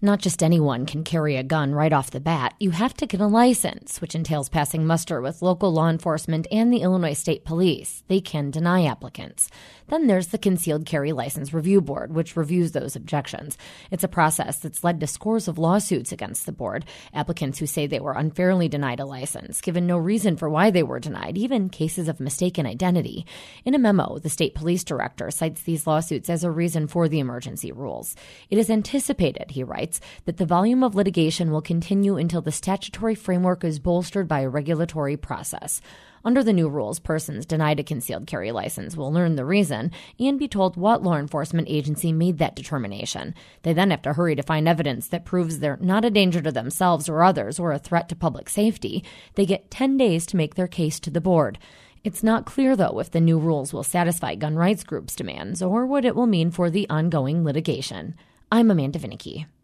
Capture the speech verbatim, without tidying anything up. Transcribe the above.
Not just anyone can carry a gun right off the bat. You have to get a license, which entails passing muster with local law enforcement and the Illinois State Police. They can deny applicants. Then there's the Concealed Carry License Review Board, which reviews those objections. It's a process that's led to scores of lawsuits against the board, applicants who say they were unfairly denied a license, given no reason for why they were denied, even cases of mistaken identity. In a memo, the state police director cites these lawsuits as a reason for the emergency rules. It is anticipated, he writes, that the volume of litigation will continue until the statutory framework is bolstered by a regulatory process. Under the new rules, persons denied a concealed carry license will learn the reason and be told what law enforcement agency made that determination. They then have to hurry to find evidence that proves they're not a danger to themselves or others or a threat to public safety. They get ten days to make their case to the board. It's not clear, though, if the new rules will satisfy gun rights groups' demands or what it will mean for the ongoing litigation. I'm Amanda Vinicky.